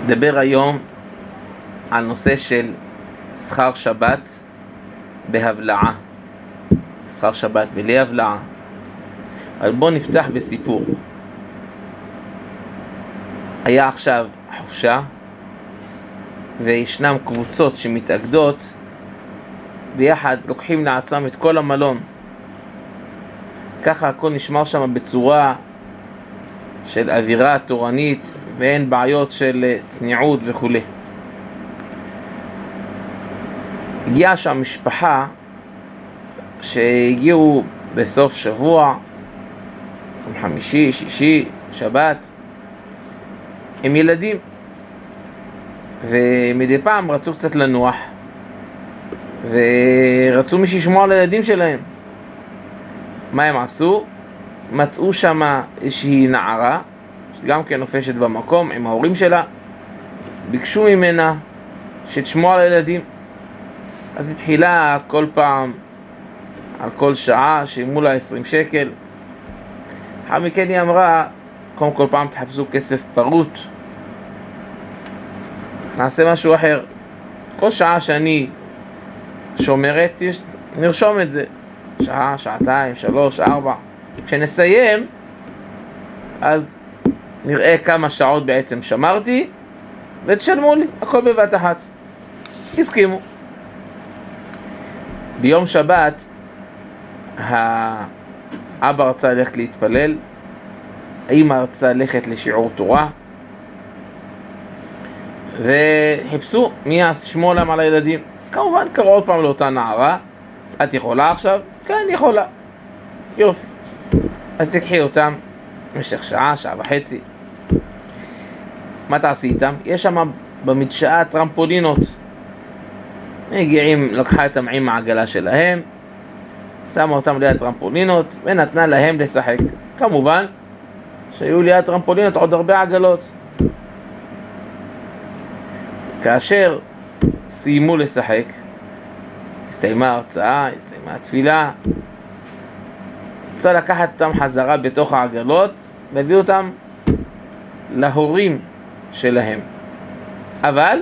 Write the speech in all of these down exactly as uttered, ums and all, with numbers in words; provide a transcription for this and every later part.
נדבר היום על נושא של שכר שבת בהבלעה. שכר שבת בלי הבלעה. אבל בואו נפתח בסיפור. היה עכשיו חופשה, וישנם קבוצות שמתאגדות ביחד, לוקחים לעצם את כל המלון. ככה הכל נשמר שם בצורה של אווירה תורנית, ואין בעיות של צניעות וכו'. הגיעה שם משפחה שהגיעו בסוף שבוע, חמישי, שישי, שבת, עם ילדים, ומדי פעם רצו קצת לנוח, ורצו מי שישמוע על הילדים שלהם. מה הם עשו? מצאו שם איזושהי נערה, שגם כן נופשת במקום עם ההורים שלה, ביקשו ממנה שתשמוע על הילדים. אז בתחילה כל פעם, על כל שעה, שילמו לה עשרים שקל. אחר מכן היא אמרה, קודם כל פעם תחפשו כסף פרוט, נעשה משהו אחר. כל שעה שאני שומרת, נרשום את זה. שעה, שעתיים, שלוש, ארבע. כשנסיים, אז נראה כמה שעות בעצם שמרתי, ותשלמו לי, הכל בבת אחת. הסכימו. ביום שבת, האבא רצה ללכת להתפלל, האמא רצה ללכת לשיעור תורה, וחיפשו מי ישמור להם על הילדים. אז כמובן קראו עוד פעם לאותה נערה, את יכולה עכשיו? כן, יכולה. יופי. אז תקחי אותם במשך שעה, שעה וחצי. מה תעשי איתם? יש שם במדשאה טרמפולינות. מגיעים, לקחה את עם העגלה שלהם, שמה אותם ליד טרמפולינות, ונתנה להם לשחק. כמובן שהיו ליד טרמפולינות עוד הרבה עגלות. כאשר סיימו לשחק, הסתיימה ההרצאה, הסתיימה התפילה, רוצה לקחת אותם חזרה בתוך העגלות, והביא אותם להורים שלהם. אבל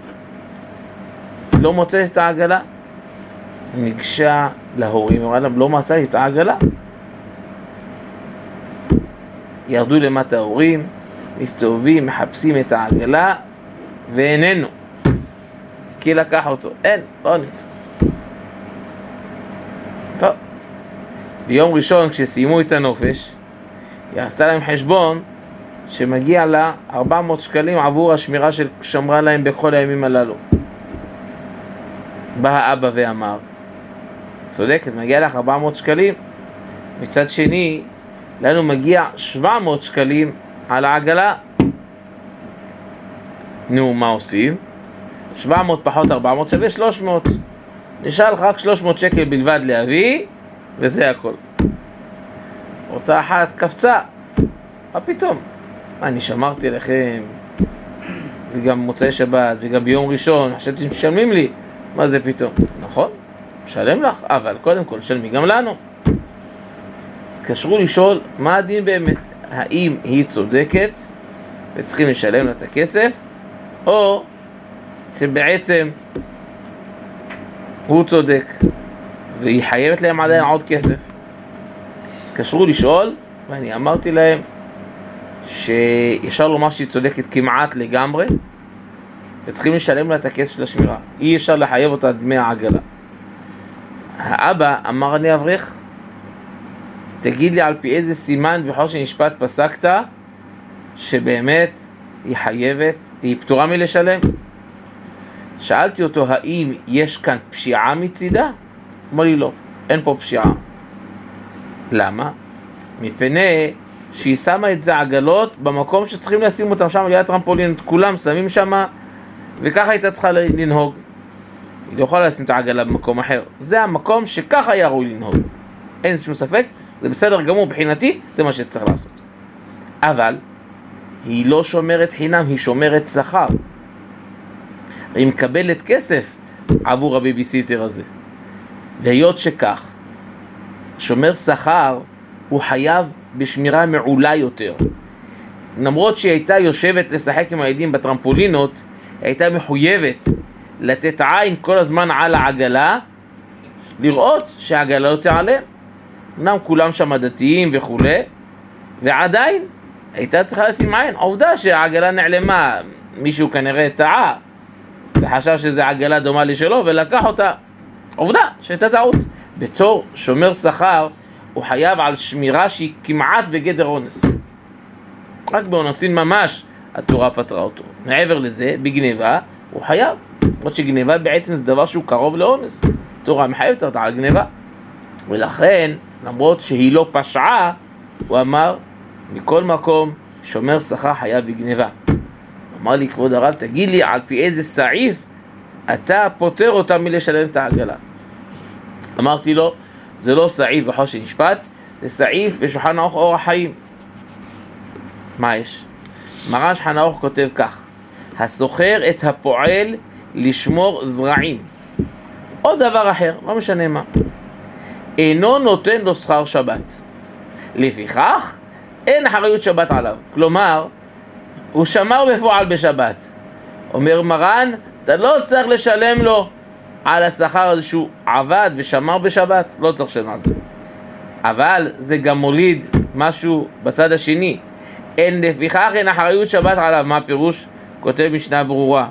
לא מוצא את העגלה. ניגשה להורים, אמרה להם, לא מצא את העגלה. ירדו למטה ההורים, מסתובבים, מחפשים את העגלה, ואיננו. כי לקח אותו. אין, לא נמצא. טוב. ביום ראשון, כשסיימו את הנופש, היא עשתה להם חשבון שמגיע לה ארבע מאות שקלים עבור השמירה ששמרה להם בכל הימים הללו. בא האבא ואמר, צודקת, מגיע לך ארבע מאות שקלים. מצד שני, לנו מגיע שבע מאות שקלים על העגלה. נו, מה עושים? שבע מאות פחות ארבע מאות שווה שלוש מאות. נשאר לך רק שלוש מאות שקל בלבד להביא, וזה הכל. אותה אחת קפצה. מה פתאום? מה, אני שמרתי לכם, וגם מוצאי שבת, וגם ביום ראשון, חשבתי שמשלמים לי. מה זה פתאום? נכון, משלם לך, אבל קודם כל שלמי גם לנו. התקשרו לשאול מה הדין באמת, האם היא צודקת וצריכים לשלם לה את הכסף, או שבעצם הוא צודק והיא חייבת להם עדיין עוד כסף. התקשרו לשאול, ואני אמרתי להם שישר לומר שהיא צודקת כמעט לגמרי, וצריכים לשלם לה את הכסף של השמירה. אי אפשר לחייב אותה דמי העגלה. האבא אמר, אני אברך, תגיד לי על פי איזה סימן בכל שנשפט פסקת שבאמת היא חייבת, היא פטורה מלשלם. שאלתי אותו, האם יש כאן פשיעה מצידה? אמר לי לא, אין פה פשיעה. למה? מפני שהיא שמה את זה עגלות במקום שצריכים לשים אותם שם ליד טרמפולינות, כולם שמים שם, וככה הייתה צריכה לנהוג. היא לא יכולה לשים את העגלה במקום אחר. זה המקום שככה היה ראוי לנהוג. אין שום ספק, זה בסדר גמור מבחינתי, זה מה שצריך לעשות. אבל היא לא שומרת חינם, היא שומרת שכר. היא מקבלת כסף עבור הביביסיטר הזה. והיות שכך, שומר שכר הוא חייב בשמירה מעולה יותר. למרות שהיא הייתה יושבת לשחק עם הילדים בטרמפולינות, היא הייתה מחויבת לתת עין כל הזמן על העגלה, לראות שהעגלה לא תיעלם. אמנם כולם שם דתיים וכו', ועדיין הייתה צריכה לשים עין. עובדה שהעגלה נעלמה, מישהו כנראה טעה וחשב שזו עגלה דומה לשלו ולקח אותה. עובדה שהייתה טעות. בתור שומר שכר הוא חייב על שמירה שהיא כמעט בגדר אונס. רק באונסין ממש התורה פטרה אותו. מעבר לזה, בגניבה הוא חייב. למרות שגניבה בעצם זה דבר שהוא קרוב לאונס. התורה מחייבת אותה על גניבה. ולכן, למרות שהיא לא פשעה, הוא אמר, מכל מקום, שומר שכר חייב בגניבה. אמר לי, כבוד הרב, תגיד לי על פי איזה סעיף אתה פותר אותה מלשלם את העגלה. אמרתי לו, זה לא סעיף בחושן משפט, זה סעיף בשולחן ערוך אור החיים. מה יש? מרן שולחן ערוך כותב כך, הסוחר את הפועל לשמור זרעים. עוד דבר אחר, לא משנה מה. אינו נותן לו שכר שבת. לפיכך, אין אחריות שבת עליו. כלומר, הוא שמר בפועל בשבת. אומר מרן, אתה לא צריך לשלם לו על השכר הזה שהוא עבד ושמר בשבת, לא צריך לשלם על זה. אבל זה גם מוליד משהו בצד השני. אין לפיכך, אין אחריות שבת עליו. מה הפירוש? כותב משנה ברורה.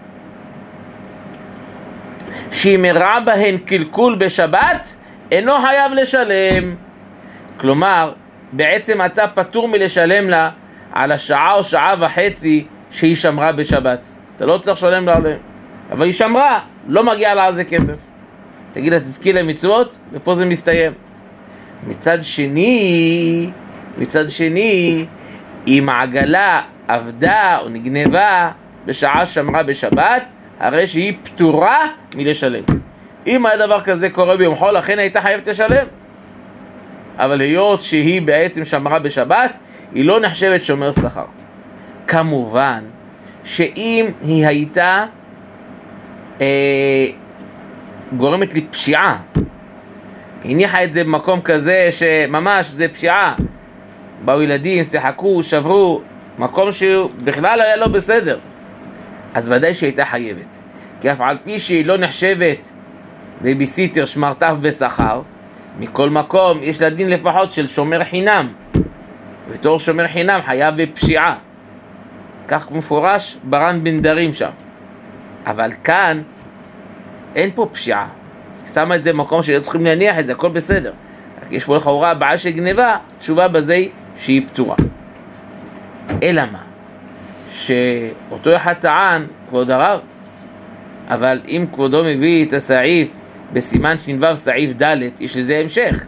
שאם הראה בהן קלקול בשבת, אינו חייב לשלם. כלומר, בעצם אתה פטור מלשלם לה על השעה או שעה וחצי שהיא שמרה בשבת. אתה לא צריך לשלם לה עליהם. אבל היא שמרה, לא מגיע לה על זה כסף. תגיד לה, תזכי למצוות, ופה זה מסתיים. מצד שני, מצד שני, אם העגלה עבדה או נגנבה בשעה שמרה בשבת, הרי שהיא פטורה מלשלם. אם היה דבר כזה קורה ביום חול, לכן הייתה חייבת לשלם. אבל היות שהיא בעצם שמרה בשבת, היא לא נחשבת שומר שכר. כמובן שאם היא הייתה אה, גורמת לי פשיעה, הניחה את זה במקום כזה שממש זה פשיעה, באו ילדים, שיחקו, שברו, מקום שהוא בכלל היה לא בסדר, אז ודאי שהייתה חייבת. כי אף על פי שהיא לא נחשבת בייביסיטר שמרתף בשכר, מכל מקום יש לה דין לפחות של שומר חינם, בתור שומר חינם חייב בפשיעה. כך מפורש ברן בן דרים שם. אבל כאן אין פה פשיעה. שמה את זה במקום שהיו צריכים להניח את זה, הכל בסדר. רק יש פה לכאורה הבעיה של גניבה, תשובה בזה שהיא פטורה. אלא מה? שאותו אחד טען, כבוד הרב, אבל אם כבודו מביא את הסעיף בסימן שנבב סעיף ד', יש לזה המשך.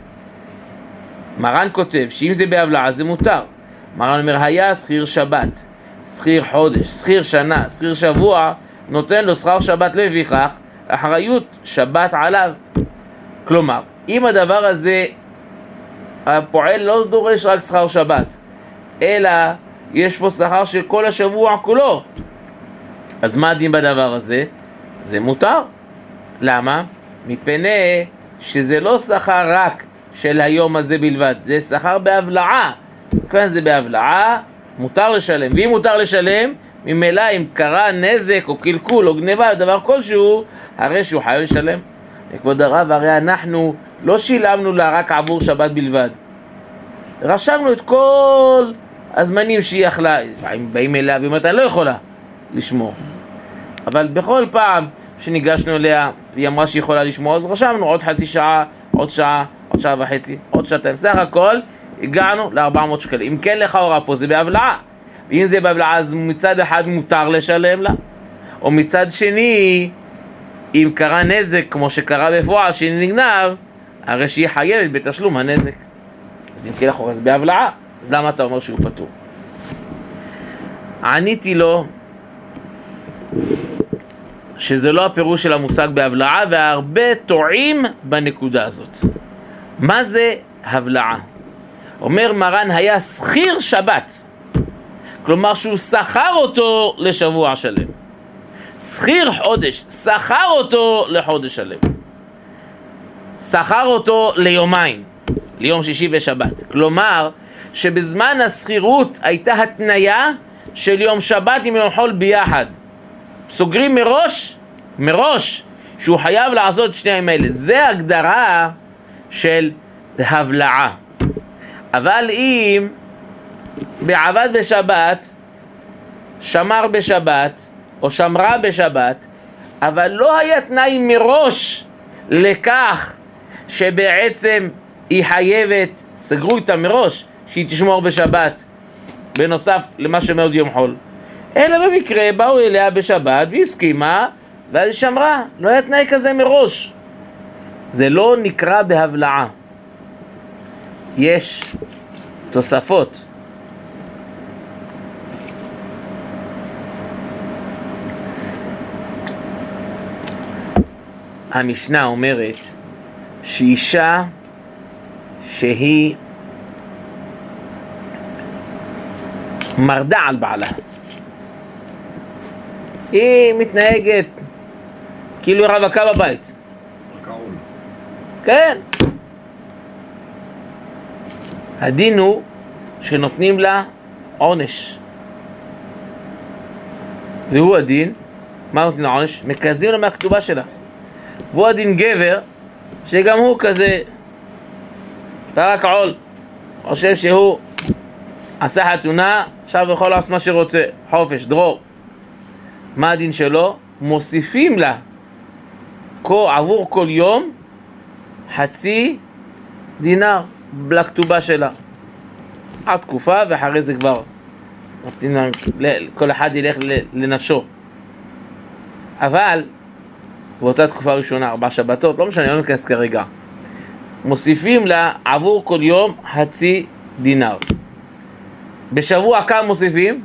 מרן כותב שאם זה בהבלעה זה מותר. מרן אומר, היה שכיר שבת, שכיר חודש, שכיר שנה, שכיר שבוע, נותן לו שכר שבת, לפיכך אחריות שבת עליו. כלומר, אם הדבר הזה, הפועל לא דורש רק שכר שבת, אלא יש פה שכר של כל השבוע כולו, אז מה הדין בדבר הזה? זה מותר. למה? מפני שזה לא שכר רק של היום הזה בלבד, זה שכר בהבלעה. כאן זה בהבלעה, מותר לשלם. ואם מותר לשלם, ממילא אם קרה נזק או קלקול או גניבה, דבר כלשהו, הרי שהוא חייב לשלם. וכבוד הרב, הרי אנחנו לא שילמנו לה רק עבור שבת בלבד. רשמנו את כל הזמנים שהיא יכלה, באים אליה ואומרת, אני לא יכולה לשמור. אבל בכל פעם שניגשנו אליה והיא אמרה שהיא יכולה לשמור, אז רשמנו עוד חצי שעה, עוד שעה, עוד שעה וחצי, עוד שעתיים. סך הכל הגענו ל-ארבע מאות שקלים. אם כן לכאורה פה זה בהבלעה. ואם זה בהבלעה אז מצד אחד מותר לשלם לה, או מצד שני, אם קרה נזק כמו שקרה בפועל שנגנב, הרי שהיא חייבת בתשלום הנזק. אז אם כן לכאורה זה בהבלעה, אז למה אתה אומר שהוא פטור? עניתי לו שזה לא הפירוש של המושג בהבלעה, והרבה טועים בנקודה הזאת. מה זה הבלעה? אומר מרן, היה שכיר שבת, כלומר שהוא שכר אותו לשבוע שלם. שכיר חודש, שכר אותו לחודש שלם. שכר אותו ליומיים, ליום שישי ושבת. כלומר, שבזמן הסחירות הייתה התניה של יום שבת עם יום חול ביחד. סוגרים מראש, מראש, שהוא חייב לעשות את שני הימים האלה. זה הגדרה של הבלעה. אבל אם בעבד בשבת, שמר בשבת, או שמרה בשבת, אבל לא היה תנאי מראש לכך שבעצם היא חייבת, סגרו איתה מראש, שהיא תשמור בשבת, בנוסף למה שמאוד יום חול. אלא במקרה באו אליה בשבת והסכימה, ואז היא שמרה. לא היה תנאי כזה מראש. זה לא נקרא בהבלעה. יש תוספות. המשנה אומרת שאישה שהיא מרדה על בעלה, היא מתנהגת כאילו היא רווקה בבית. כן. הדין הוא שנותנים לה עונש. והוא הדין, מה נותנים לה עונש? מקזים לה מהכתובה שלה. והוא הדין גבר, שגם הוא כזה פרק עול, חושב שהוא עשה חתונה, עכשיו הוא יכול לעשות מה שרוצה, חופש, דרור. מה הדין שלו? מוסיפים לה כל, עבור כל יום חצי דינר לכתובה שלה עד תקופה, ואחרי זה כבר כל אחד ילך לנשו. אבל באותה תקופה ראשונה, ארבע שבתות, לא משנה, לא נכנס כרגע, מוסיפים לה עבור כל יום חצי דינר. בשבוע כמה מוסיפים?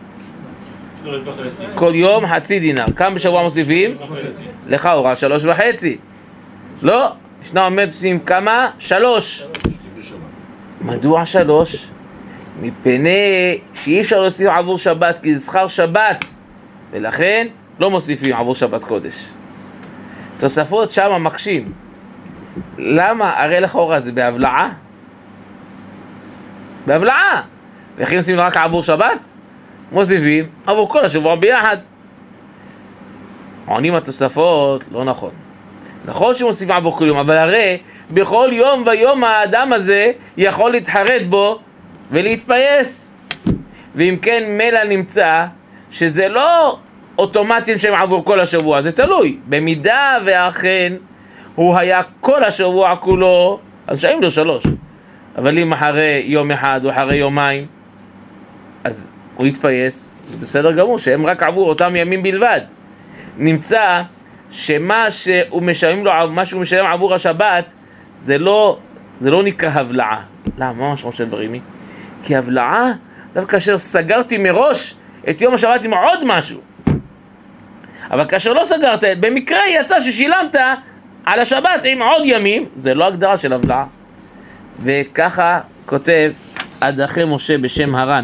כל יום חצי דינר. כמה בשבוע מוסיפים? לך הוראה שלוש וחצי. לא, ישנה עומד עושים כמה? שלוש. מדוע שלוש? מפני שאי אפשר להוסיף עבור שבת, כי זה שכר שבת, ולכן לא מוסיפים עבור שבת קודש. תוספות שם מקשים. למה? הרי לכאורה זה בהבלעה. בהבלעה. ואיך עושים רק עבור שבת? מוסיפים עבור כל השבוע ביחד. עונים התוספות, לא נכון. נכון שמוסיפים עבור כל יום, אבל הרי בכל יום ויום האדם הזה יכול להתחרט בו ולהתפייס. ואם כן מלא נמצא שזה לא אוטומטים שהם עבור כל השבוע, זה תלוי. במידה ואכן הוא היה כל השבוע כולו, אז שאים לו שלוש. אבל אם אחרי יום אחד או אחרי יומיים, אז הוא יתפייס, זה בסדר גמור, שהם רק עבור אותם ימים בלבד. נמצא שמה שהוא משלם לו, מה שהוא משלם עבור השבת, זה לא, זה לא נקרא הבלעה. למה? מה משמעות של דברים היא? כי הבלעה, דווקא כאשר סגרתי מראש את יום השבת עם עוד משהו. אבל כאשר לא סגרת, במקרה יצא ששילמת על השבת עם עוד ימים, זה לא הגדרה של הבלעה. וככה כותב הדרכי משה בשם הר"ן.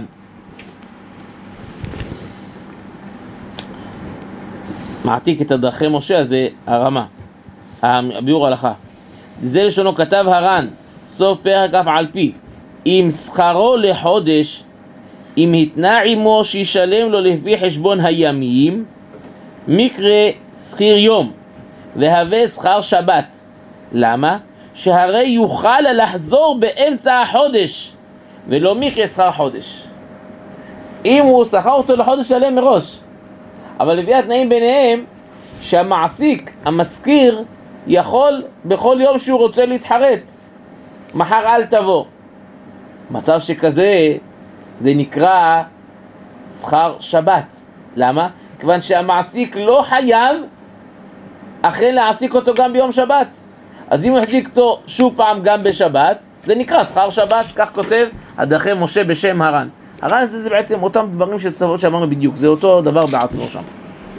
מעתיק את הדרכי משה, הזה הרמה, הביאור הלכה. זה לשונו כתב הר"ן, סוף פרק אף על פי, אם שכרו לחודש, אם התנה עמו שישלם לו לפי חשבון הימים, מקרה שכיר יום, והווה שכר שבת. למה? שהרי יוכל לחזור באמצע החודש, ולא מקרה שכר חודש. אם הוא שכר אותו לחודש שלם מראש, אבל לפי התנאים ביניהם, שהמעסיק, המשכיר, יכול בכל יום שהוא רוצה להתחרט. מחר אל תבוא. מצב שכזה, זה נקרא שכר שבת. למה? כיוון שהמעסיק לא חייב אכן להעסיק אותו גם ביום שבת. אז אם הוא יחזיק אותו שוב פעם גם בשבת, זה נקרא שכר שבת. כך כותב הדרכי משה בשם הר"ן. הר"ן זה, זה בעצם אותם דברים של צוות שאמרנו בדיוק, זה אותו דבר בעצמו שם.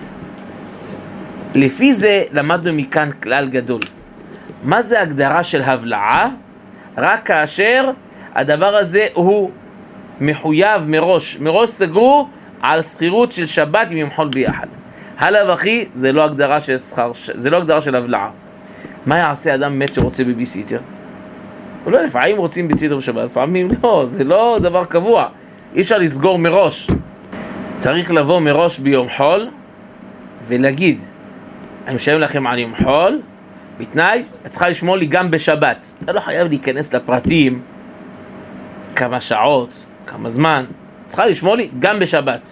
לפי זה למדנו מכאן כלל גדול. מה זה הגדרה של הבלעה? רק כאשר הדבר הזה הוא מחויב מראש, מראש סגרו על שכירות של שבת עם יום חול ביחד. הלאה וכי, זה לא הגדרה של שכר, זה לא הגדרה של הבלעה. מה יעשה אדם מת שרוצה בביסיטר? לא, לפעמים רוצים בסידר בשבת, לפעמים לא, זה לא דבר קבוע. אי אפשר לסגור מראש. צריך לבוא מראש ביום חול ולהגיד, אני משלם לכם על יום חול, בתנאי, את צריכה לשמור לי גם בשבת. אתה לא חייב להיכנס לפרטים, כמה שעות, כמה זמן, צריכה לשמור לי גם בשבת.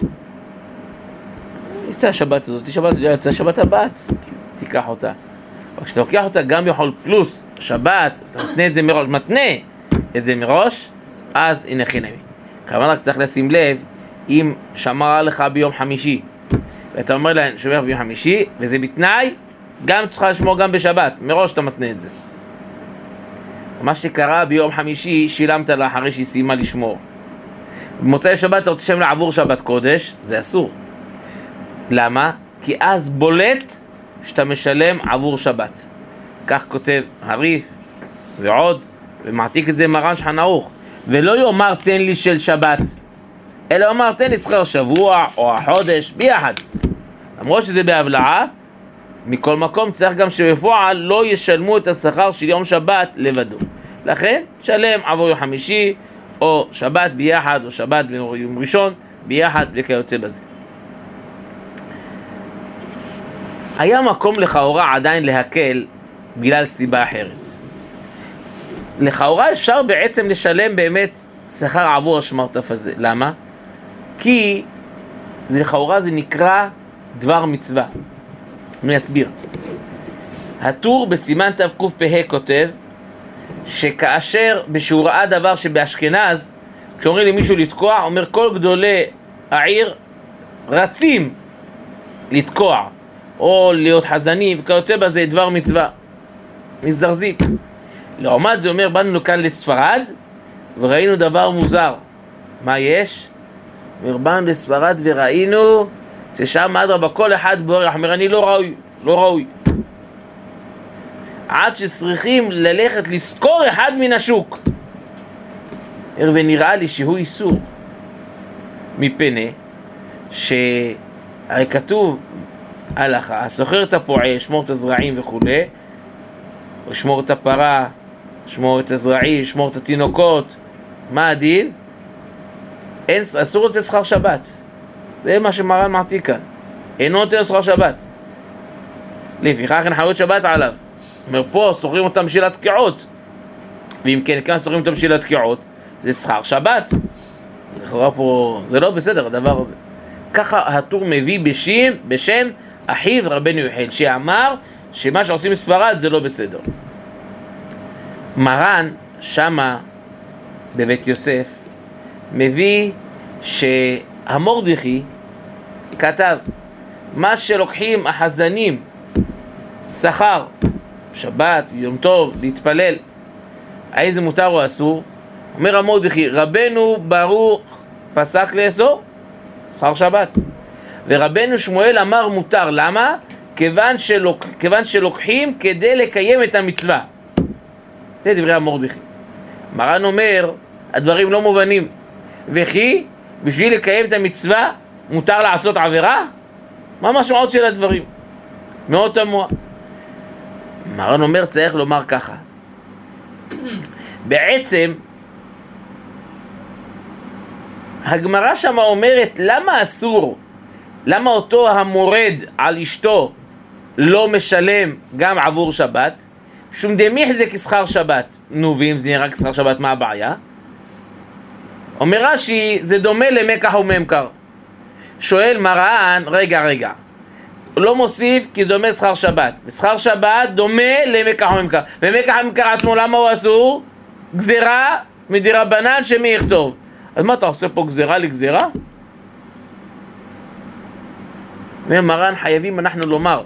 יצא השבת הזאת, שבת, יצא השבת הבאה, תיקח אותה. אבל כשאתה לוקח אותה גם יכול פלוס שבת, אתה מתנה את זה מראש, מתנה את זה מראש, אז הנה חינמי. כמובן רק צריך לשים לב, אם שמרה לך ביום חמישי, ואתה אומר להם, שומר ביום חמישי, וזה בתנאי, גם צריכה לשמור גם בשבת, מראש אתה מתנה את זה. מה שקרה ביום חמישי, שילמת לה אחרי שהיא סיימה לשמור. במוצאי שבת אתה רוצה לשלם לה עבור שבת קודש, זה אסור. למה? כי אז בולט שאתה משלם עבור שבת. כך כותב הריף ועוד, ומעתיק את זה מרן שולחן ערוך. ולא יאמר תן לי של שבת, אלא יאמר תן לי שכר שבוע או החודש ביחד. למרות שזה בהבלעה, מכל מקום צריך גם שבפועל לא ישלמו את השכר של יום שבת לבדו. לכן שלם עבור יום חמישי או שבת ביחד או שבת ויום ראשון ביחד וכיוצא בזה. היה מקום לכאורה עדיין להקל בגלל סיבה אחרת. לכאורה אפשר בעצם לשלם באמת שכר עבור השמרטף הזה. למה? כי זה לכאורה זה נקרא דבר מצווה. אני אסביר. הטור בסימן תקפ"ה כותב שכאשר שהוא ראה דבר שבאשכנז, כשאומרים למישהו לתקוע, אומר כל גדולי העיר רצים לתקוע או להיות חזנים וכיוצא בזה דבר מצווה, מזדרזים. לעומת זה אומר, באנו כאן לספרד וראינו דבר מוזר. מה יש? באנו לספרד וראינו ששם אדרבה כל אחד בורח, אומר אני לא ראוי, לא ראוי. עד שצריכים ללכת לזכור אחד מן השוק. ונראה לי שהוא איסור, מפני שהרי כתוב הלכה, סוחר את הפועל, שמור את הזרעים וכו', שמור את הפרה, שמור את הזרעים, שמור את התינוקות. מה הדין? אין, אסור לתת שכר שבת. זה מה שמרן מעתיק כאן. אינו נותן שכר שבת. לפיכך אין חיות שבת עליו. אומר פה סוחרים אותם בשביל התקיעות. ואם כן, כאן סוחרים אותם בשביל התקיעות, זה שכר שבת. זה, פה, זה לא בסדר הדבר הזה. ככה הטור מביא בשם, בשם אחיו רבנו יוחאל, שאמר שמה שעושים בספרד זה לא בסדר. מרן שמה בבית יוסף מביא שהמורדכי כתב מה שלוקחים החזנים שכר שבת, יום טוב, להתפלל, האם זה מותר או אסור? אומר המורדכי, רבנו ברוך פסק לאסור שכר שבת, ורבנו שמואל אמר מותר. למה? כיוון, שלוק, כיוון שלוקחים כדי לקיים את המצווה. זה דברי המורדכי. מרן אומר הדברים לא מובנים, וכי בשביל לקיים את המצווה מותר לעשות עבירה? מה המשמעות של הדברים? מאוד תמוה. מרן אומר צריך לומר ככה, בעצם הגמרא שמה אומרת למה אסור, למה אותו המורד על אשתו לא משלם גם עבור שבת? שום דמיח זה כשכר שבת. נו, ואם זה נראה כשכר שבת, מה הבעיה? אומר רש"י, זה דומה למקח וממכר. שואל מרן, רגע רגע, לא מוסיף כי זה דומה שכר שבת. שכר שבת דומה למקח וממכר, ומקח וממכר עצמו למה הוא אסור? גזירה מדרבנן שמי יכתוב. אז מה אתה עושה פה גזירה לגזירה? ומרן חייבים אנחנו לומר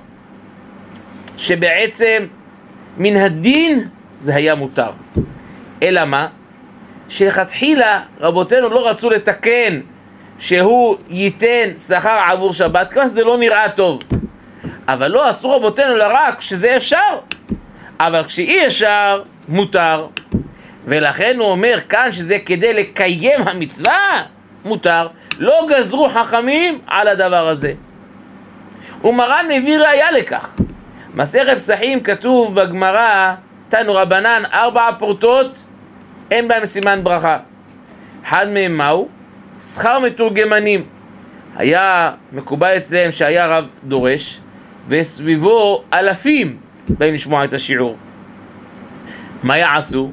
שבעצם מן הדין זה היה מותר. אלא מה? שלכתחילה רבותינו לא רצו לתקן שהוא ייתן שכר עבור שבת, כמה זה לא נראה טוב. אבל לא אסור רבותינו לרק שזה אפשר, אבל כשאי אפשר מותר. ולכן הוא אומר כאן שזה כדי לקיים המצווה מותר. לא גזרו חכמים על הדבר הזה. ומרן מביא ראיה לכך. מסכת פסחים כתוב בגמרא, תנו רבנן ארבע פרוטות אין בהם סימן ברכה. אחד מהם מהו? שכר מתורגמנים. היה מקובל אצלם שהיה רב דורש, וסביבו אלפים באים לשמוע את השיעור. מה יעשו?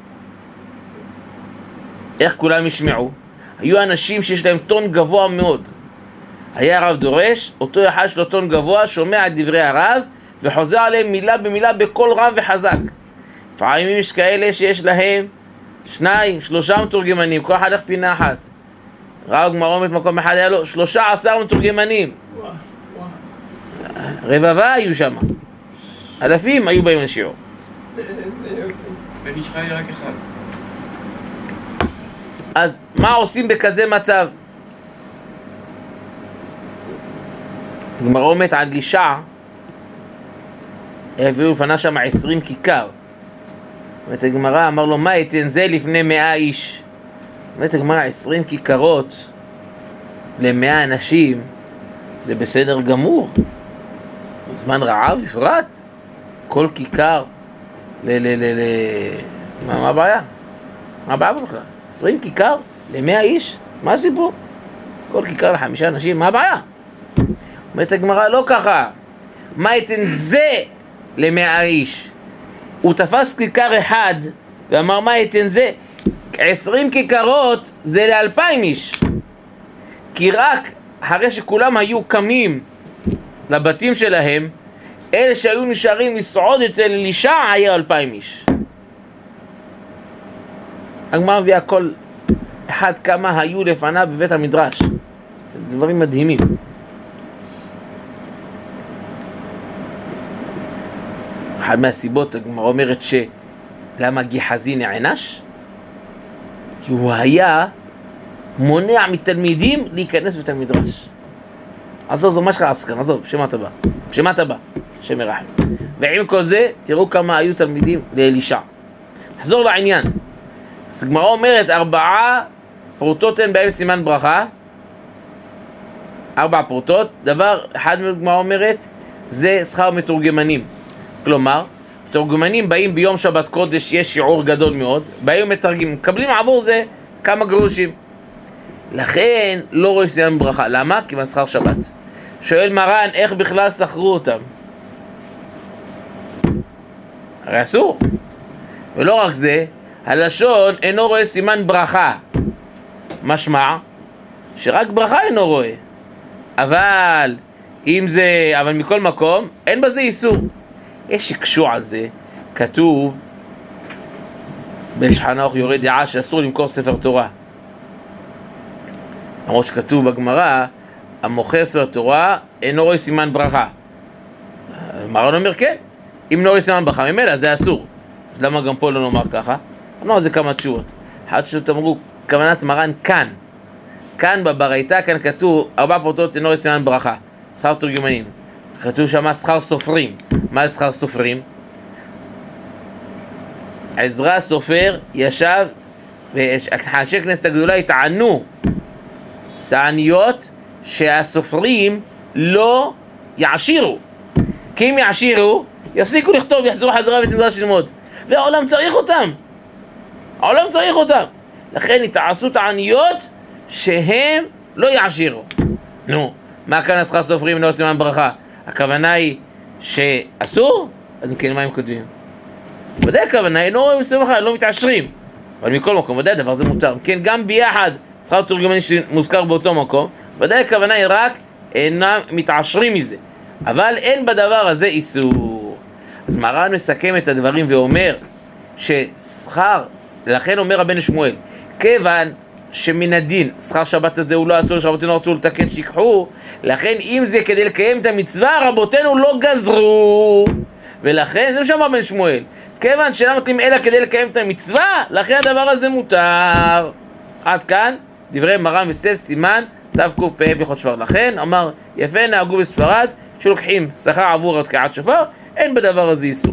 איך כולם ישמעו? היו אנשים שיש להם טון גבוה מאוד. היה רב דורש, אותו אחד שלו טון גבוה, שומע את דברי הרב, וחוזר עליהם מילה במילה בקול רם וחזק. לפעמים יש כאלה שיש להם שניים, שלושה מתורגמנים, כל אחד לך פינה אחת. רב גמרא במקום אחד היה לו שלושה עשר מתורגמנים. רבבה היו שם. אלפים היו באים לשיעור. ואני שחי רק אחד. אז מה עושים בכזה מצב? גמרא אומרת על גישה, הביאו לפנה שם עשרים כיכר. ואת הגמרא אמר לו, מה אתן זה לפני מאה איש? ואת הגמרא עשרים כיכרות למאה אנשים, זה בסדר גמור. זמן רעב בפרט, כל כיכר, ל... ל... ל... ל... מה, מה הבעיה? מה הבעיה בכלל? עשרים כיכר למאה איש? מה הסיפור? כל כיכר לחמישה אנשים, מה הבעיה? אומרת הגמרא, לא ככה. מה אתן זה למאה איש? הוא תפס כיכר אחד ואמר, מה אתן זה? עשרים כיכרות זה לאלפיים איש. כי רק אחרי שכולם היו קמים לבתים שלהם, אלה שהיו נשארים לסעוד אצל אלישע היה אלפיים איש. הגמרא מביאה כל אחד כמה היו לפניו בבית המדרש. דברים מדהימים. אחת מהסיבות הגמרא אומרת שלמה גיחזי נענש? כי הוא היה מונע מתלמידים להיכנס בית המדרש. עזוב, זו מה שלך לעשות כאן, עזוב, שמה אתה בא? שמה אתה בא? שם מרחם. ועם כל זה, תראו כמה היו תלמידים לאלישע. נחזור לעניין. אז הגמרא אומרת, ארבעה פרוטות הן בהם סימן ברכה. ארבע פרוטות. דבר אחד מהגמרא אומרת, זה שכר מתורגמנים. כלומר, מתורגמנים באים ביום שבת קודש, יש שיעור גדול מאוד, באים מתרגמים, מקבלים עבור זה כמה גרושים. לכן לא רואה סימן ברכה. למה? כי בשכר שבת. שואל מרן, איך בכלל שכרו אותם? הרי אסור. ולא רק זה, הלשון אינו רואה סימן ברכה. משמע שרק ברכה אינו רואה. אבל אם זה, אבל מכל מקום, אין בזה איסור. יש שקשו על זה, כתוב בשולחן ערוך יורה דעה שאסור למכור ספר תורה. למרות שכתוב בגמרא, המוכר ספר תורה אינו רואה סימן ברכה. מרן אומר כן, אם לא רואה סימן ברכה ממילא זה אסור. אז למה גם פה לא נאמר ככה? אמרנו זה כמה תשובות. אחת שתות אמרו, כוונת מרן כאן. כאן בברייתא, כאן כתוב ארבע פרוטות אינו רואה סימן ברכה. שכר תורגמנים. כתוב שם שכר סופרים. מה זה שכר סופרים? עזרא סופר ישב ואנשי כנסת הגדולה יטענו טעניות שהסופרים לא יעשירו, כי אם יעשירו יפסיקו לכתוב, יחזרו חזרה ותנדרש ללמוד, והעולם צריך אותם, העולם צריך אותם. לכן יתעשו טעניות שהם לא יעשירו. נו, מה כאן השכר סופרים לא סימן ברכה? הכוונה היא שאסור? אז מכן מה הם כותבים? ודאי הכוונה היא, לא מסומכה, לא מתעשרים. אבל מכל מקום, ודאי הדבר זה מותר. כן, גם ביחד, שכר תורגמני שמוזכר באותו מקום, ודאי הכוונה היא רק אינם מתעשרים מזה. אבל אין בדבר הזה איסור. אז מרן מסכם את הדברים ואומר ששכר, לכן אומר רבנו שמואל, כיוון שמן הדין, שכר שבת הזה הוא לא אסור, שרבותינו רצו לתקן שיקחו, לכן אם זה כדי לקיים את המצווה, רבותינו לא גזרו. ולכן, זה שאמר בן שמואל, כיוון שלא נותנים אלא כדי לקיים את המצווה, לכן הדבר הזה מותר. עד כאן, דברי מרן וסף סימן, תקפ"ה בהלכות שופר. לכן, אמר, יפה נהגו בספרד, שלוקחים שכר עבור התקעת שופר, אין בדבר הזה איסור.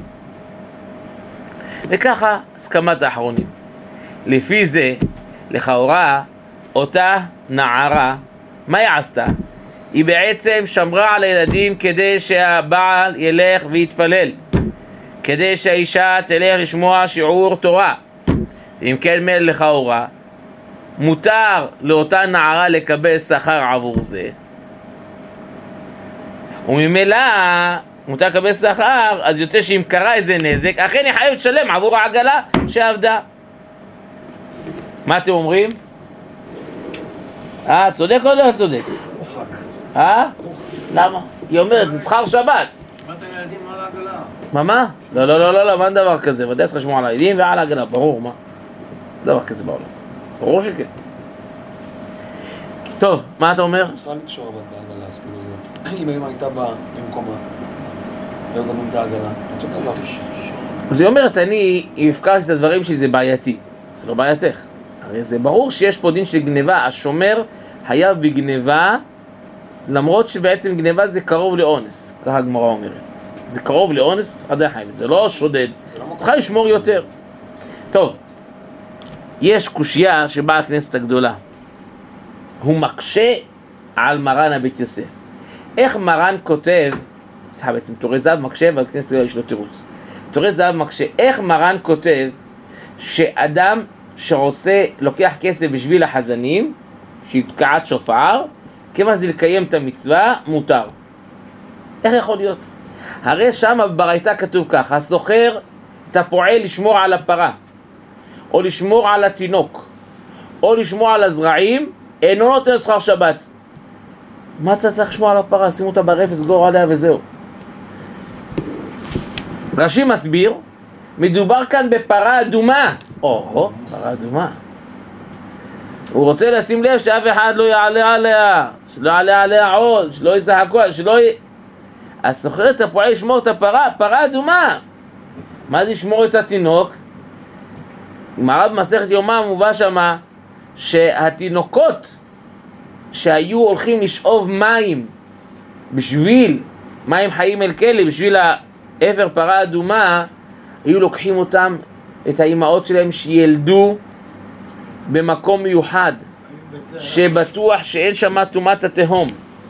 וככה, הסכמת האחרונים. לפי זה, לכאורה, אותה נערה, מה היא עשתה? היא בעצם שמרה על הילדים כדי שהבעל ילך ויתפלל, כדי שהאישה תלך לשמוע שיעור תורה, אם כן מל לכאורה, מותר לאותה נערה לקבל שכר עבור זה, וממילא מותר לקבל שכר, אז יוצא שאם קרה איזה נזק, אכן היא חייבת לשלם עבור העגלה שעבדה. מה אתם אומרים? אה, צודק או לא צודק? אה? למה? היא אומרת, זה שכר שבת. מה אתם ילדים על העגלה? מה מה? לא, לא, לא, לא, לא, מה אין דבר כזה? ודאי צריך לשמור על הילדים ועל העגלה, ברור, מה? דבר כזה בעולם. ברור שכן. טוב, מה אתה אומר? צריכה לקשור בעגלה, אז כאילו זה... אם אמא הייתה באה במקומה, והיו גמרים את העגלה, אני חושב לא תרגיש. אז היא אומרת, אני הפקרתי את הדברים שלי, זה בעייתי. זה לא בעייתך. הרי זה ברור שיש פה דין של גניבה, השומר היה בגניבה, למרות שבעצם גניבה זה קרוב לאונס, ככה הגמרא אומרת. זה קרוב לאונס, עדיין חייבת, זה לא שודד, צריכה לשמור יותר. טוב, יש קושייה שבאה הכנסת הגדולה. הוא מקשה על מרן הבית יוסף. איך מרן כותב, סליחה בעצם, תורי זהב מקשה, אבל הכנסת הגדולה יש לו תירוץ. תורי זהב מקשה, איך מרן כותב שאדם שעושה, לוקח כסף בשביל החזנים, שהתקעת שופר, כיוון זה לקיים את המצווה, מותר. איך יכול להיות? הרי שם ברייתא כתוב ככה, הסוחר את הפועל לשמור על הפרה, או לשמור על התינוק, או לשמור על הזרעים, אינו נותן שכר שבת. מה צריך לשמור על הפרה? שימו אותה ברפס, סגור עליה וזהו. רש"י מסביר, מדובר כאן בפרה אדומה. או, פרה אדומה. הוא רוצה לשים לב שאף אחד לא יעלה עליה, שלא יעלה עליה עוד, שלא יזחקו, שלא י... הסוחר את הפועל לשמור את הפרה, פרה אדומה. מה זה לשמור את התינוק? מערב מסכת יומא מובא שמה שהתינוקות שהיו הולכים לשאוב מים בשביל, מים חיים אל כלי, בשביל האפר פרה אדומה, היו לוקחים אותם, את האימהות שלהם שילדו במקום מיוחד, שבטוח שאין שם טומאת התהום,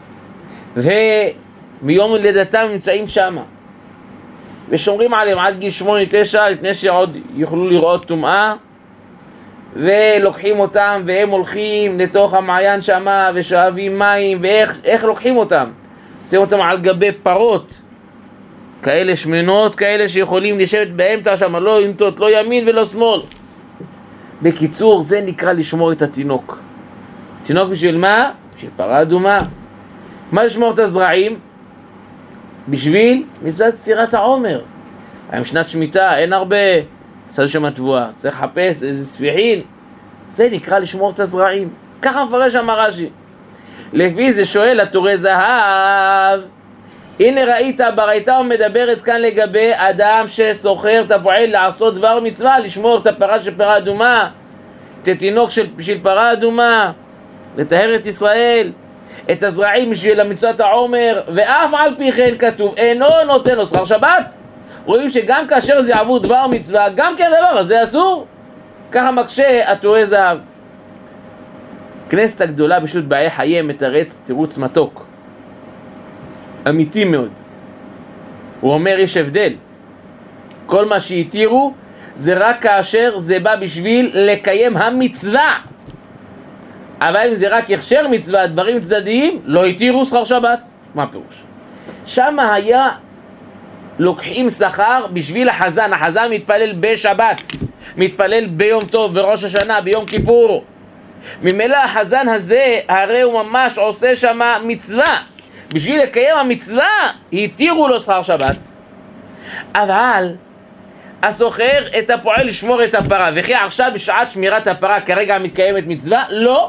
ומיום לידתם נמצאים שם ושומרים עליהם עד גיל שמונה תשע, לפני שעוד יוכלו לראות טומאה, ולוקחים אותם והם הולכים לתוך המעיין שם ושואבים מים. ואיך איך לוקחים אותם? שים אותם על גבי פרות כאלה שמנות, כאלה שיכולים לשבת באמצע שם, לא לנטות, לא ימין ולא שמאל. בקיצור, זה נקרא לשמור את התינוק. תינוק בשביל מה? בשביל פרה אדומה. מה לשמור את הזרעים? בשביל מצוות קצירת העומר. עם שנת שמיטה, אין הרבה עשו שם תבואה, צריך לחפש איזה ספיחין. זה נקרא לשמור את הזרעים. ככה מפרש שם רש"י. לפי זה שואל התורי זהב, הנה ראית ברייתא ומדברת כאן לגבי אדם שסוחר את הפועל לעשות דבר מצווה, לשמור את הפרה של פרה אדומה, את התינוק של, של פרה אדומה, לטהר את ישראל, את הזרעים בשביל המצוות העומר, ואף על פי כן כתוב אינו נותן לו שכר שבת. רואים שגם כאשר זה עבור דבר מצווה, גם כן הדבר הזה אסור. ככה מקשה התורי זהב. כנסת הגדולה פשוט באי חיי מתרץ תירוץ מתוק, אמיתי מאוד. הוא אומר יש הבדל, כל מה שהתירו זה רק כאשר זה בא בשביל לקיים המצווה, אבל אם זה רק הכשר מצווה, דברים צדדיים, לא התירו שכר שבת. מה פירוש? שם היה לוקחים שכר בשביל החזן. החזן מתפלל בשבת, מתפלל ביום טוב, בראש השנה, ביום כיפור. ממילא החזן הזה הרי הוא ממש עושה שם מצווה, בשביל לקיים המצווה התירו לו שכר שבת. אבל הסוחר את הפועל לשמור את הפרה, וכי עכשיו בשעת שמירת הפרה כרגע מתקיימת מצווה? לא.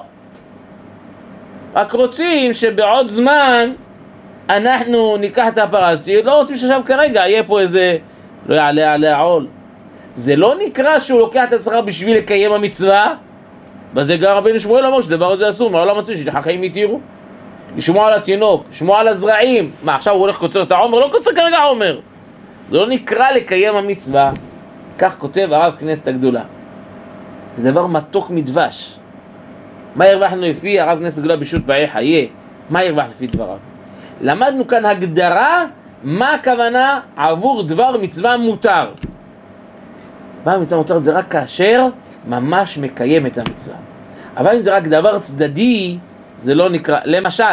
רק רוצים שבעוד זמן אנחנו ניקח את הפרה, אז לא רוצים שעכשיו כרגע יהיה פה איזה, לא יעלה עליה עול. זה לא נקרא שהוא לוקח את השכר בשביל לקיים המצווה. וזה גם רבינו שמואל אמר שדבר הזה אסור, מעולם מצוי שחיים יתירו. לשמוע על התינוק, לשמוע על הזרעים. מה, עכשיו הוא הולך קוצר את העומר? לא קוצר כרגע העומר. זה לא נקרא לקיים המצווה. כך כותב הרב כנסת הגדולה. זה דבר מתוק מדבש. מה הרווחנו לפי הרב כנסת הגדולה בשו"ת באי חיי? מה הרווח לפי דבריו? למדנו כאן הגדרה מה הכוונה עבור דבר מצווה מותר. מה מצווה מותר? זה רק כאשר ממש מקיים את המצווה. אבל אם זה רק דבר צדדי, זה לא נקרא. למשל,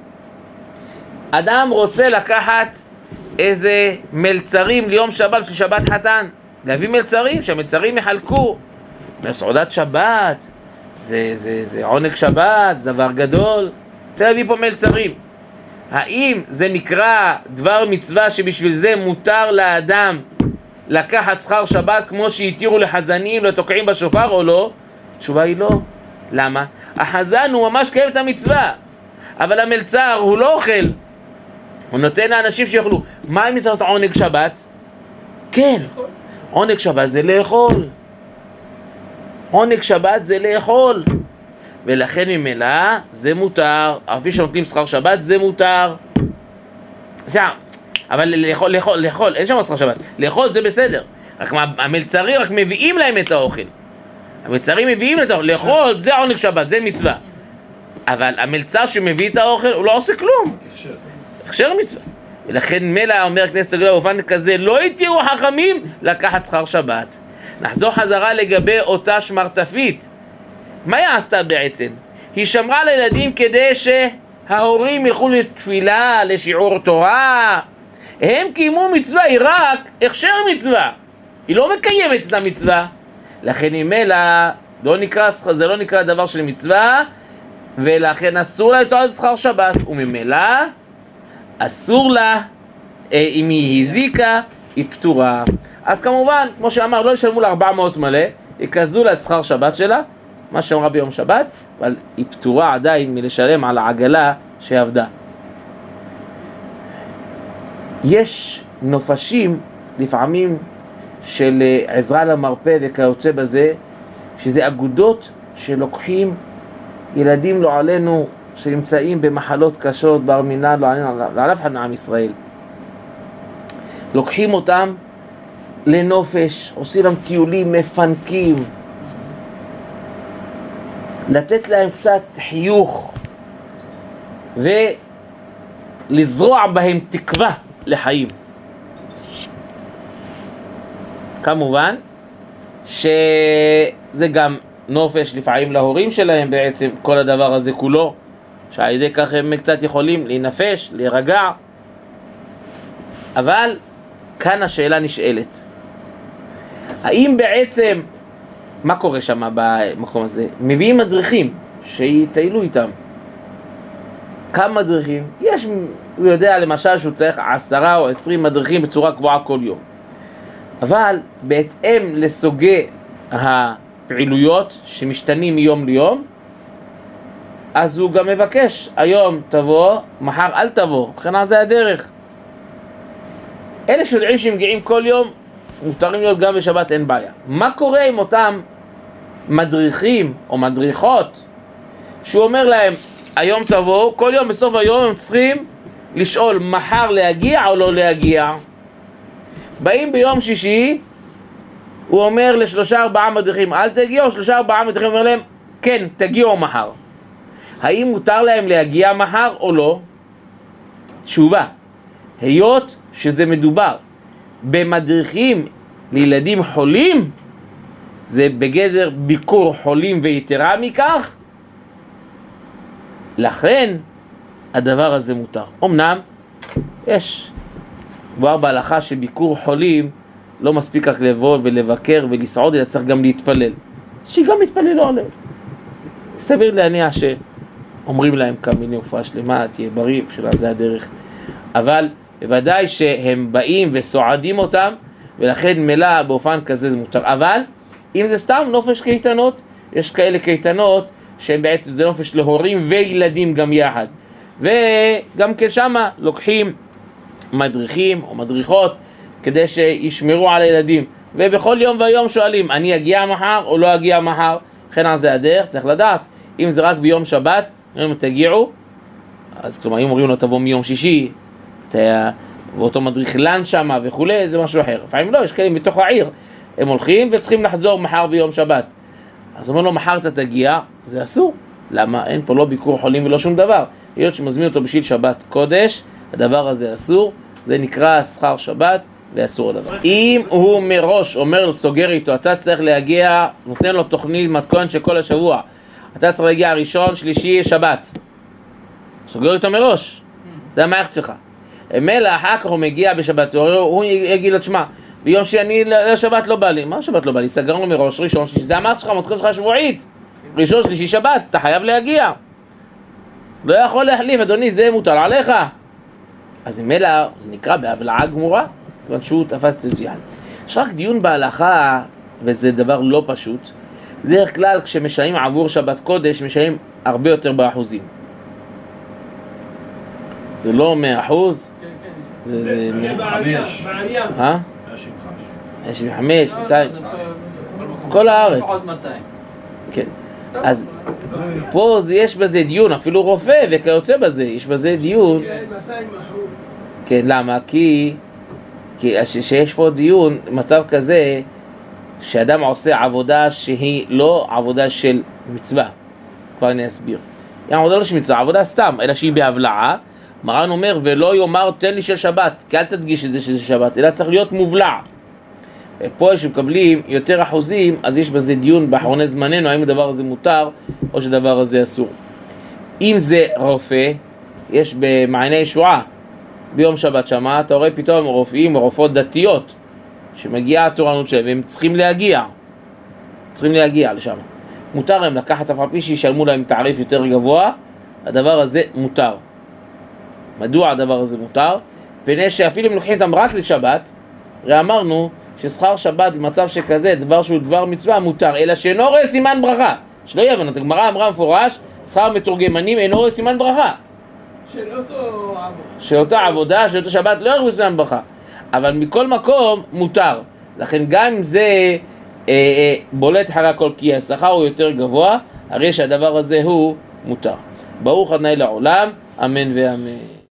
אדם רוצה לקחת איזה מלצרים ליום שבת, של שבת חתן, להביא מלצרים, שהמלצרים יחלקו. מסעודת שבת, זה, זה, זה עונג שבת, זה דבר גדול. רוצה להביא פה מלצרים. האם זה נקרא דבר מצווה שבשביל זה מותר לאדם לקחת שכר שבת כמו שהתירו לחזנים, לתוקעים בשופר או לא? התשובה היא לא. למה? החזן הוא ממש קיים את המצווה, אבל המלצר הוא לא אוכל, הוא נותן לאנשים שיאכלו. מה אם מצוות עונג שבת? כן, עונג שבת זה לאכול. עונג שבת זה לאכול, ולכן ממילא זה מותר. אפילו שנותנים שכר שבת זה מותר. זה, אבל לאכול, לאכול, לאכול, אין שם שכר שבת. לאכול זה בסדר. רק המלצרים רק מביאים להם את האוכל. המלצרים מביאים את האוכל. לאכול זה עונג שבת, זה מצווה. אבל המלצר שמביא את האוכל הוא לא עושה כלום. הכשר מצווה. ולכן מילא אומר כנסת הגדולה באופן כזה, לא התירו חכמים לקחת שכר שבת. נחזור חזרה לגבי אותה שמרטפית. מה היא עשתה בעצם? היא שמרה לילדים כדי שההורים ילכו לתפילה, לשיעור תורה. הם קיימו מצווה, היא רק הכשר מצווה. היא לא מקיימת את המצווה. לכן עם אלה, לא נקרא, זה לא נקרא דבר של מצווה, ולכן אסור לה לתת שכר שבת, וממילא אסור לה, אם היא הזיקה, היא פטורה. אז כמובן, כמו שאמר, לא ישלמו לה ארבע מאות מלא, יקזו לה את שכר שבת שלה, מה שאמרה ביום שבת, אבל היא פטורה עדיין מלשלם על העגלה שעבדה. יש נופשים לפעמים של עזרה למרפא וכיוצא בזה, שזה אגודות שלוקחים ילדים לא עלינו שנמצאים במחלות קשות, בר מינן, לא עלינו, לא על אף אחד מעם ישראל. לוקחים אותם לנופש, עושים להם טיולים מפנקים, לתת להם קצת חיוך ולזרוע בהם תקווה לחיים. כמובן שזה גם נופש לפעמים להורים שלהם בעצם, כל הדבר הזה כולו, שעל ידי כך הם קצת יכולים להינפש, להירגע. אבל כאן השאלה נשאלת, האם בעצם, מה קורה שם במקום הזה? מביאים מדריכים שיטיילו איתם. כמה מדריכים? יש, הוא יודע למשל שהוא צריך עשרה או עשרים מדריכים בצורה קבועה כל יום. אבל בהתאם לסוגי הפעילויות שמשתנים מיום ליום, אז הוא גם מבקש, היום תבוא, מחר אל תבוא, מבחינה זה הדרך. אלה שיודעים שמגיעים כל יום, מותרים להיות גם בשבת, אין בעיה. מה קורה עם אותם מדריכים או מדריכות, שהוא אומר להם, היום תבוא, כל יום בסוף היום הם צריכים לשאול מחר להגיע או לא להגיע. באים ביום שישי, הוא אומר לשלושה ארבעה מדריכים, אל תגיעו, שלושה ארבעה מדריכים אומר להם, כן, תגיעו מחר. האם מותר להם להגיע מחר או לא? תשובה, היות שזה מדובר במדריכים לילדים חולים, זה בגדר ביקור חולים ויתרה מכך, לכן הדבר הזה מותר. אמנם יש כבר בהלכה שביקור חולים לא מספיק רק לבוא ולבקר ולסעוד, אלא צריך גם להתפלל, שגם מתפללו עליהם. סביר להניח שאומרים להם כמה מיני רפואה שלמה, תהיה בריא, בחילה זה הדרך. אבל בוודאי שהם באים וסועדים אותם, ולכן מלא באופן כזה זה מותר. אבל אם זה סתם נופש קייטנות, יש כאלה קייטנות שהם בעצם זה נופש להורים וילדים גם יחד. וגם כן שמה לוקחים מדריכים או מדריכות כדי שישמרו על הילדים. ובכל יום ויום שואלים, אני אגיע מחר או לא אגיע מחר? לכן על זה הדרך, צריך לדעת. אם זה רק ביום שבת, אם תגיעו, אז כלומר, אם אומרים לו תבוא מיום שישי, ואותו מדריך לן שמה וכולי, זה משהו אחר. לפעמים לא, יש כאלה מתוך העיר. הם הולכים וצריכים לחזור מחר ביום שבת. אז אומרים לו, מחר אתה תגיע, זה אסור. למה? אין פה לא ביקור חולים ולא שום דבר. היות שמזמין אותו בשביל שבת קודש, הדבר הזה אסור. זה נקרא שכר שבת, ואסור הדבר. אם הוא מראש אומר, סוגר איתו, אתה צריך להגיע, נותן לו תוכנית מתכון של כל השבוע, אתה צריך להגיע ראשון, שלישי, שבת. סוגר איתו מראש, זה המערכת שלך. מילא אחר כך הוא מגיע בשבת, הוא יגיד לו, תשמע, ביום שאני לשבת לא בא לי. מה שבת לא בא לי? סגרנו מראש, ראשון, שלישי, זה המערכת שלך, מתכון שלך שבועית. ראשון, שלישי, שבת, אתה חייב להגיע. לא יכול להחליף, אדוני, זה מוטל עליך. אז מילא, זה נקרא בהבלעה גמורה, כיוון שהוא תפס את זה יד. יש רק דיון בהלכה, וזה דבר לא פשוט. בדרך כלל, כשמשאים עבור שבת קודש, משאים הרבה יותר באחוזים. זה לא מאה אחוז, זה בעלייה, בעלייה. אה? מאה שבעים וחמש, מאתיים, כל הארץ. כן. אז פה יש בזה דיון, אפילו רופא וכיוצא בזה, יש בזה דיון. כן, למה? כי שיש פה דיון, מצב כזה, שאדם עושה עבודה שהיא לא עבודה של מצווה. כבר אני אסביר. היא עבודה לא של מצווה, עבודה סתם, אלא שהיא בהבלעה. מרן אומר, ולא יאמר תן לי של שבת, כי אל תדגיש את זה שזה שבת, אלא צריך להיות מובלע. פה שמקבלים יותר אחוזים, אז יש בזה דיון באחרוני זמננו, האם הדבר הזה מותר, או שהדבר הזה אסור. אם זה רופא, יש במעייני ישועה, ביום שבת שמה, אתה רואה פתאום רופאים ורופאות דתיות, שמגיעה התורנות שלהם, והם צריכים להגיע, צריכים להגיע לשם. מותר להם לקחת אף על פי שישלמו להם תעריף יותר גבוה, הדבר הזה מותר. מדוע הדבר הזה מותר? פני שאפילו אם לוקחים אותם רק לשבת, הרי אמרנו ששכר שבת במצב שכזה, דבר שהוא דבר מצווה, מותר, אלא שאינו רואה סימן ברכה. שלא יבנו, הגמרא אמרה מפורש, שכר מתורגמנים אינו רואה סימן ברכה. של אותו עבודה. של אותה עבודה, של אותו שבת, לא ירואה סימן ברכה. אבל מכל מקום מותר. לכן גם אם זה אה, אה, בולט אחרי הכל, כי השכר הוא יותר גבוה, הרי שהדבר הזה הוא מותר. ברוך ה' לעולם, אמן ואמן.